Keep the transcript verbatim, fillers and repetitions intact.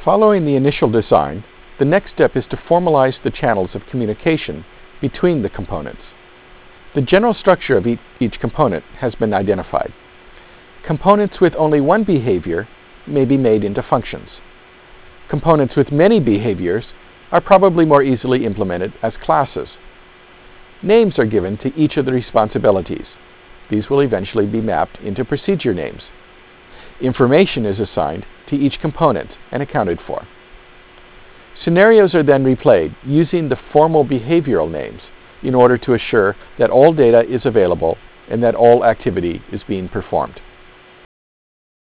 Following the initial design, the next step is to formalize the channels of communication between the components. The general structure of each component has been identified. Components with only one behavior may be made into functions. Components with many behaviors are probably more easily implemented as classes. Names are given to each of the responsibilities. These will eventually be mapped into procedure names. Information is assigned to each component and accounted for. Scenarios are then replayed using the formal behavioral names in order to assure that all data is available and that all activity is being performed.